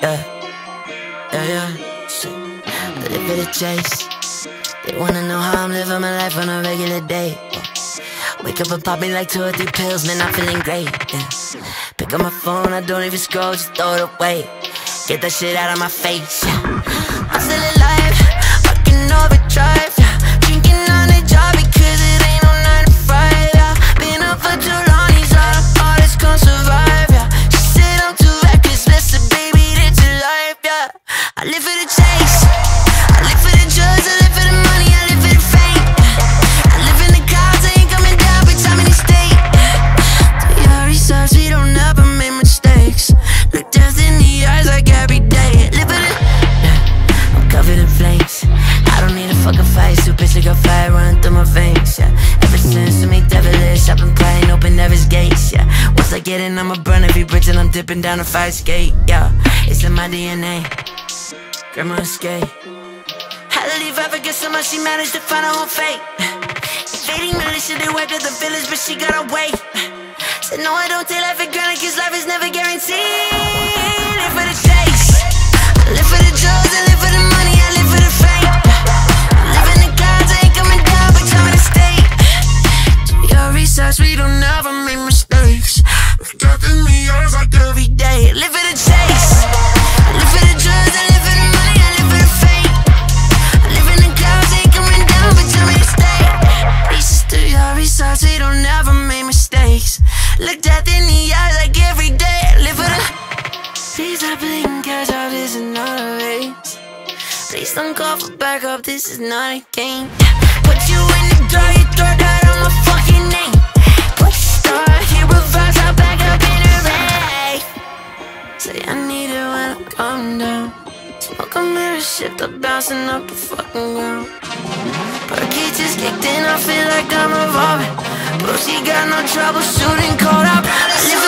yeah, yeah, yeah. Shit. I live for the chase. They wanna know how I'm living my life on a regular day. Wake up and pop me like 2 or 3 pills, man, I'm feeling great, yeah. Pick up my phone, I don't even scroll, just throw it away. Get that shit out of my face, yeah. I'm still alive, fucking overdrive, yeah. Drinking on the job because it ain't no 9 to 5, yeah. Been up for too long, these are the artists gon' survive, yeah. She said I'm too reckless, listen, baby, that's your life, yeah. I live for the chase, I live for the drugs, I live for the money, I live for the fame, I live in the clouds, I ain't coming down, bitch, I'm in the state. Do your research, we don't ever make mistakes. Look death in the eyes like every day. Live for the, I'm covered in flames. I don't need a fucking fight, so bitch, like a fire running through my veins, yeah. Ever since we made devilish, I've been prying open every gates, yeah. Once I get in, I'ma burn every bridge and I'm dipping down a fire escape, yeah. It's in my DNA, grandma escape. Had to leave Africa somehow she managed to find her own fate. Invading militia, they wiped out the village, but she got away. Said no, I don't take life for granted, cause life is never guaranteed. Live for the chase, I live for the drugs, I live for the money, I live for the fame. I live in the clouds, I ain't coming down, but I'm in the state. Do your research, we don't ever make mistakes. Death in the eyes like every day. Live for the chase, I live for the drugs, I live for the money, I live for the fame. I live in the clouds, I ain't coming down, but I'm in the state. Pieces to your research, we don't ever make mistakes. Look death in the eyes like every day. Live for the, please stop playing catch up, this is not a race. Please don't call for backup, this is not a game. Put you in the door, you throw that on my fucking name. Put your star, here reverse, I'll back up in a ray. Say I need it when I come down. Smoke a mirror, shift up, bouncing up the fucking ground. Perky just kicked in, I feel like I'm revolving. Bro, she got no trouble shooting cold up.